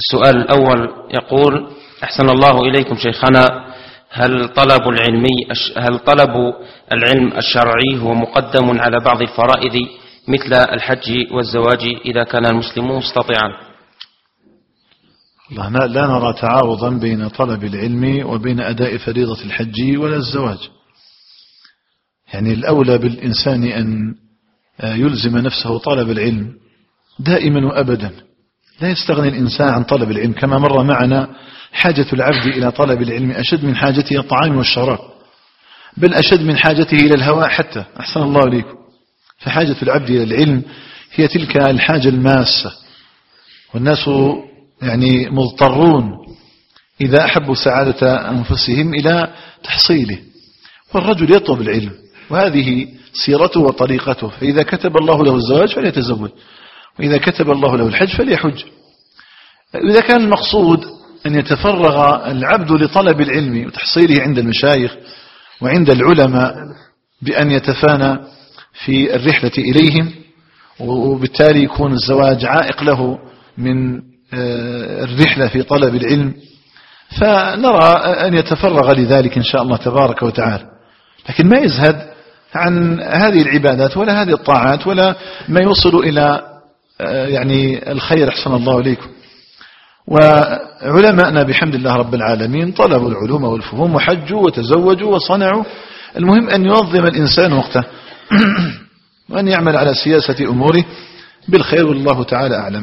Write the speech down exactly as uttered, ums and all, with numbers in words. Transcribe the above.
السؤال الأول يقول: أحسن الله إليكم شيخنا، هل طلب العلم هل طلب العلم الشرعي هو مقدم على بعض الفرائض مثل الحج والزواج إذا كان المسلم مستطيعا؟ الله، لا نرى تعارضا بين طلب العلم وبين أداء فريضة الحج ولا الزواج. يعني الأولى بالإنسان أن يلزم نفسه طلب العلم دائما وأبدا. لا يستغني الإنسان عن طلب العلم، كما مر معنا حاجة العبد إلى طلب العلم أشد من حاجته إلى الطعام والشراب، بل أشد من حاجته إلى الهواء حتى. أحسن الله إليكم. فحاجة العبد إلى العلم هي تلك الحاجة الماسة، والناس يعني مضطرون إذا أحبوا سعادة أنفسهم إلى تحصيله، والرجل يطلب العلم وهذه سيرته وطريقته. فإذا كتب الله له الزواج فليتزوج، وإذا كتب الله له الحج فليحج. إذا كان المقصود أن يتفرغ العبد لطلب العلم وتحصيله عند المشايخ وعند العلماء بأن يتفانى في الرحلة إليهم، وبالتالي يكون الزواج عائق له من الرحلة في طلب العلم، فنرى أن يتفرغ لذلك إن شاء الله تبارك وتعالى، لكن ما يزهد عن هذه العبادات ولا هذه الطاعات ولا ما يوصل إلى يعني الخير. أحسن الله إليكم. وعلماءنا بحمد الله رب العالمين طلبوا العلوم والفهوم وحجوا وتزوجوا وصنعوا. المهم أن ينظم الإنسان وقته وأن يعمل على سياسة أموره بالخير، والله تعالى أعلم.